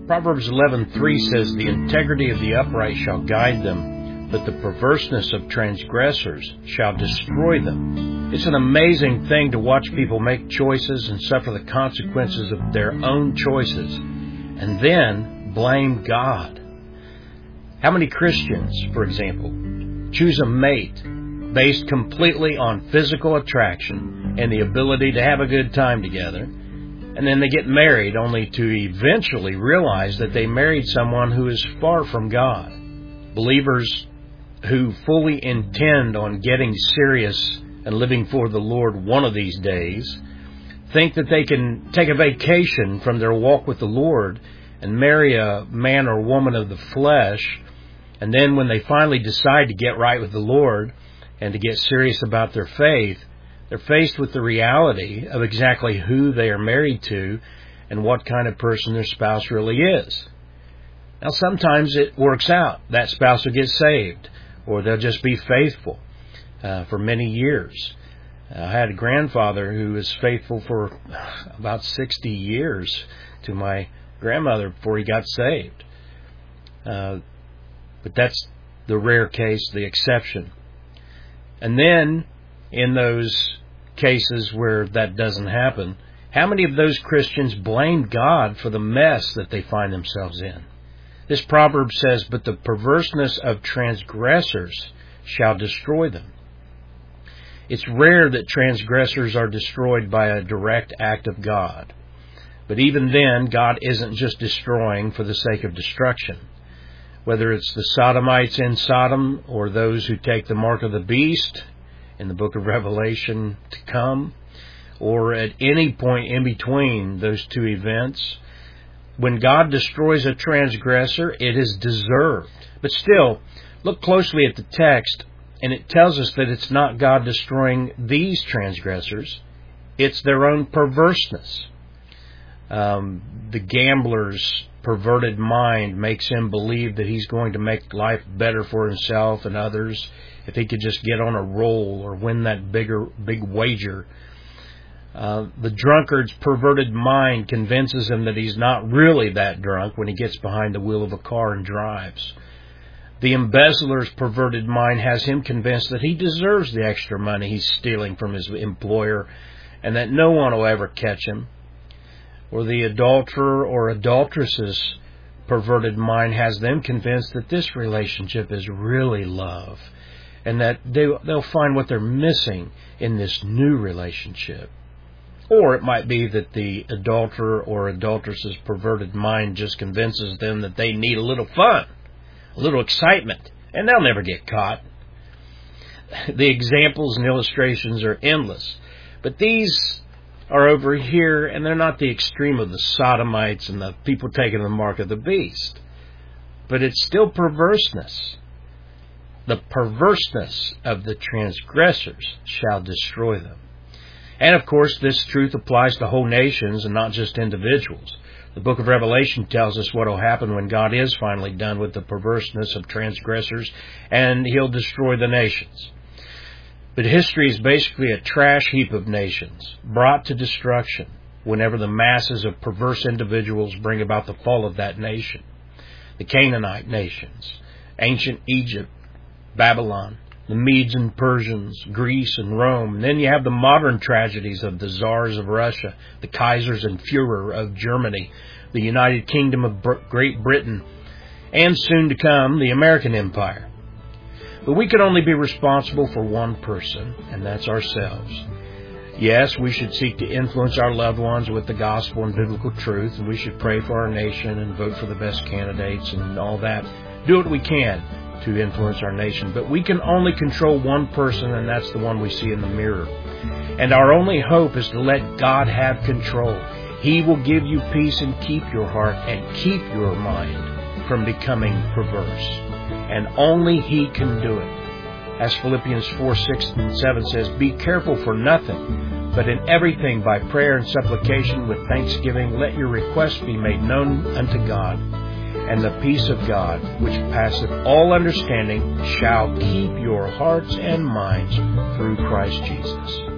Proverbs 11:3 says, "The integrity of the upright shall guide them, but the perverseness of transgressors shall destroy them." It's an amazing thing to watch people make choices and suffer the consequences of their own choices, and then blame God. How many Christians, for example, choose a mate based completely on physical attraction and the ability to have a good time together, and then they get married only to eventually realize that they married someone who is far from God? Believers who fully intend on getting serious and living for the Lord one of these days think that they can take a vacation from their walk with the Lord and marry a man or woman of the flesh, and then when they finally decide to get right with the Lord and to get serious about their faith, they're faced with the reality of exactly who they are married to and what kind of person their spouse really is. Now, sometimes it works out. That spouse will get saved, or they'll just be faithful for many years. I had a grandfather who was faithful for about 60 years to my grandmother before he got saved. But that's the rare case, the exception. And then, in those cases where that doesn't happen, how many of those Christians blame God for the mess that they find themselves in? This proverb says, "But the perverseness of transgressors shall destroy them." It's rare that transgressors are destroyed by a direct act of God. But even then, God isn't just destroying for the sake of destruction. Whether it's the Sodomites in Sodom or those who take the mark of the beast in the book of Revelation to come, or at any point in between those two events, when God destroys a transgressor, it is deserved. But still, look closely at the text, and it tells us that it's not God destroying these transgressors, it's their own perverseness. The gambler's perverted mind makes him believe that he's going to make life better for himself and others if he could just get on a roll or win that big wager. The drunkard's perverted mind convinces him that he's not really that drunk when he gets behind the wheel of a car and drives. The embezzler's perverted mind has him convinced that he deserves the extra money he's stealing from his employer and that no one will ever catch him. Or the adulterer or adulteress's perverted mind has them convinced that this relationship is really love and that they'll find what they're missing in this new relationship. Or it might be that the adulterer or adulteress's perverted mind just convinces them that they need a little fun, a little excitement, and they'll never get caught. The examples and illustrations are endless, but these are over here, and they're not the extreme of the Sodomites and the people taking the mark of the beast. But it's still perverseness. The perverseness of the transgressors shall destroy them. And of course, this truth applies to whole nations and not just individuals. The book of Revelation tells us what will happen when God is finally done with the perverseness of transgressors, and He'll destroy the nations. But history is basically a trash heap of nations, brought to destruction whenever the masses of perverse individuals bring about the fall of that nation. The Canaanite nations, ancient Egypt, Babylon, the Medes and Persians, Greece and Rome. And then you have the modern tragedies of the Tsars of Russia, the Kaisers and Führer of Germany, the United Kingdom of Great Britain, and soon to come, the American Empire. But we can only be responsible for one person, and that's ourselves. Yes, we should seek to influence our loved ones with the gospel and biblical truth, and we should pray for our nation and vote for the best candidates and all that. Do what we can to influence our nation. But we can only control one person, and that's the one we see in the mirror. And our only hope is to let God have control. He will give you peace and keep your heart and keep your mind from becoming perverse. And only He can do it. As Philippians 4, 6, and 7 says, "Be careful for nothing, but in everything by prayer and supplication with thanksgiving, let your requests be made known unto God. And the peace of God, which passeth all understanding, shall keep your hearts and minds through Christ Jesus."